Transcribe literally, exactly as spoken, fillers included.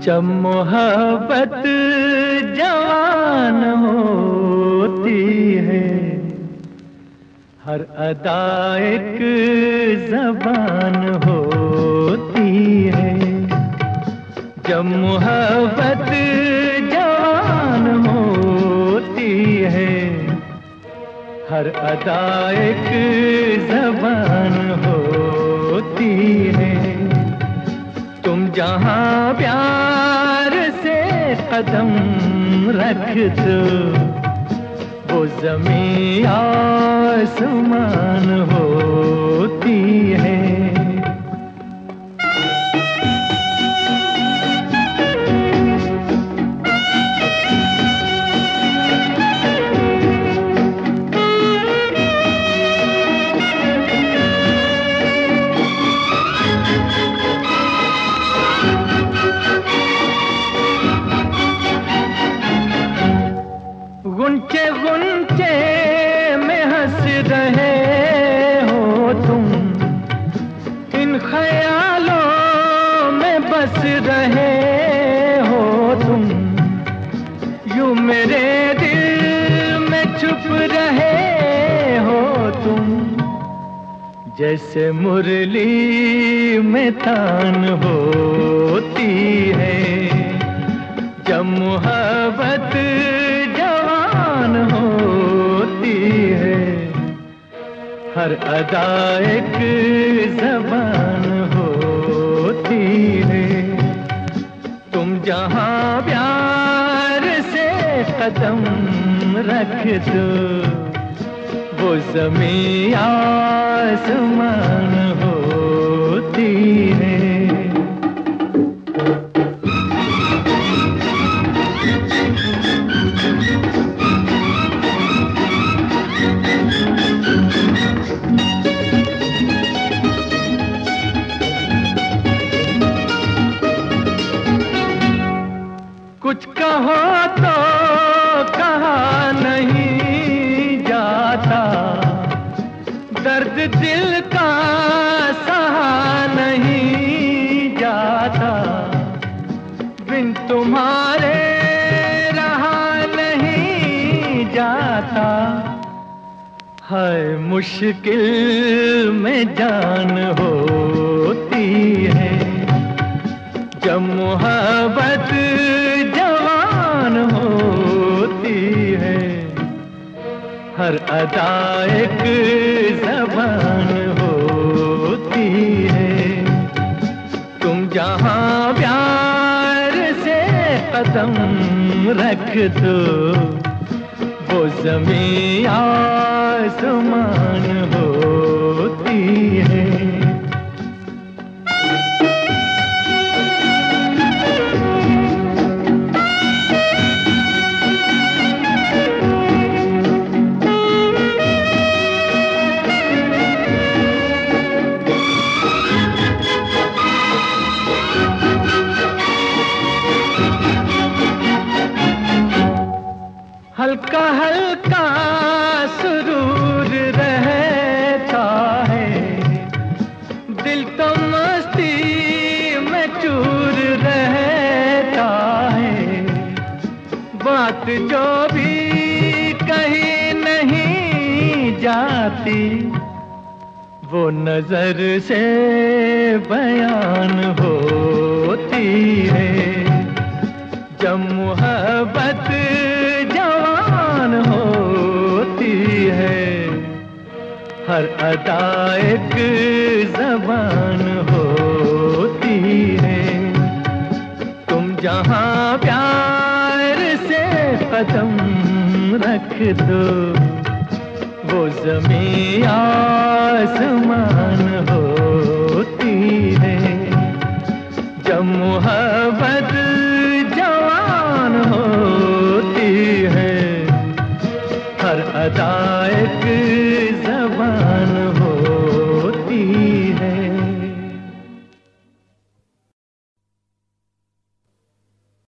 जब मोहब्बत जवान होती है, हर अदा एक ज़बान होती है। जब मोहब्बत जवान होती है, हर अदा एक ज़बान होती है। तुम जहाँ प्यार से कदम रख दो, वो ज़मीं आसमान होती है। गुंचे गुंचे में हंस रहे हो तुम, इन ख्यालों में बस रहे हो तुम। यूं मेरे दिल में छुप रहे हो तुम, जैसे मुरली में तान होती है। जब मोहब्बत होती है, हर अदा एक ज़बान होती है। तुम जहाँ प्यार से कदम रख दो, वो ज़मीं आसमान होती है। कुछ कहो तो कहा नहीं जाता, दर्द दिल का सहा नहीं जाता। बिन तुम्हारे रहा नहीं जाता, है मुश्किल में जान होती है। जब मोहब्बत जवान होती है, हर अदा एक ज़बान होती है। तुम जहाँ प्यार से कदम रख दो, वो ज़मीं आसमान होती है। हल्का हल्का सुरूर रहता है, दिल तो मस्ती में चूर रहता है। बात जो भी कहीं नहीं जाती, वो नजर से बयान होती है। जब मोहब्बत जवान होती है, हर अदा एक ज़बान होती है। तुम जहाँ प्यार से कदम रख दो, वो ज़मीं आसमान हो